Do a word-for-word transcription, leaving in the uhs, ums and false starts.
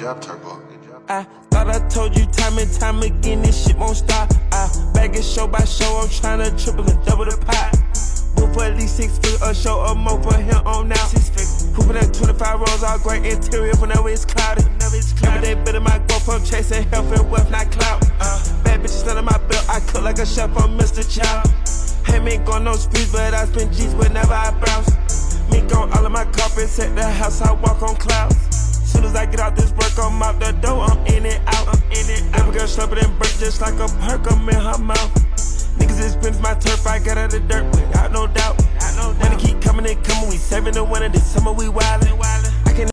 job, Turbo. I thought I told you time and time again, this shit won't stop. I bag it show by show, I'm tryna triple and double the pot. Book for at least six figures, a show or more for him on now. Six figures. Hooping at twenty-five rolls, all great interior whenever it's cloudy. Whenever it's cloudy. Every day better my growth, I'm chasing health and wealth, not clout. Uh, bad bitches under my belt, I cook like a chef, I'm Mister Chow. Hey, me ain't going no streets, but I spend G's whenever I browse. Mink on all of my carpets at the house, I walk on clouds. Soon as I get out this work, I'm out the door, I'm in it out. I'm in it out. Every girl slurping and burp just like a perk, I'm in her mouth. Niggas is spins my turf, I got out the dirt without no doubt. Money keep coming and coming, we saving the winter, this summer we wildin'.